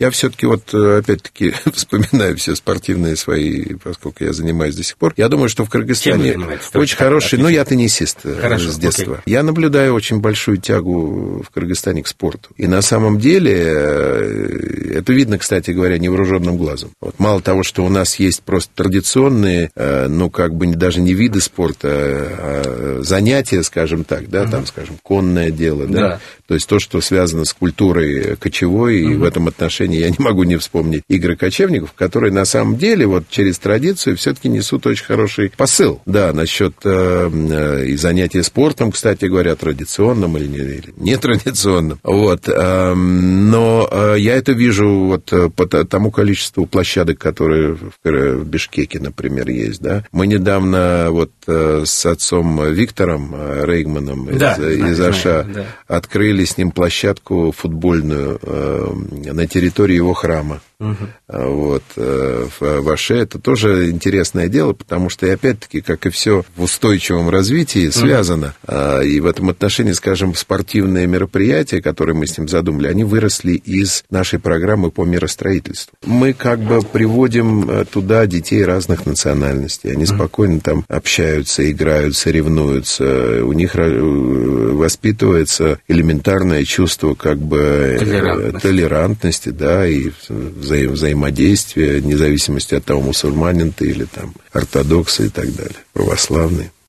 Я все-таки вот, опять-таки, вспоминаю все спортивные свои, поскольку я занимаюсь до сих пор. Я думаю, что в Кыргызстане очень хороший... Ну, я теннисист с детства. Окей. Я наблюдаю очень большую тягу в Кыргызстане к спорту. И на самом деле, это видно, кстати говоря, невооруженным глазом. Вот, мало того, что у нас есть просто традиционные, ну, как бы даже не виды спорта, а занятия, скажем так, да, там, скажем, конное дело, да, то есть то, что связано с культурой кочевой, и в этом отношении я не могу не вспомнить игры кочевников, которые на самом деле вот через традицию все-таки несут очень хороший посыл, да, насчет и занятия спортом, кстати говоря, традиционным или нетрадиционным, вот, но я это вижу вот по тому количеству площадок, которые в Бишкеке, например, есть, да. Мы недавно вот с отцом Виктором Рейгманом из Аша открыли с ним площадку футбольную на территории его храма. Вот, в Аше это тоже интересное дело, потому что, и опять-таки, как и все в устойчивом развитии, связано. И в этом отношении, скажем, спортивные мероприятия, которые мы с ним задумали, они выросли из нашей программы по миростроительству. Мы как бы приводим туда детей разных национальностей. Они спокойно там общаются, играют, соревнуются. У них воспитывается элементарное чувство как бы толерантности, да, и взаимодействия, вне зависимости от того, мусульманин ты или там ортодоксы и так далее, православные.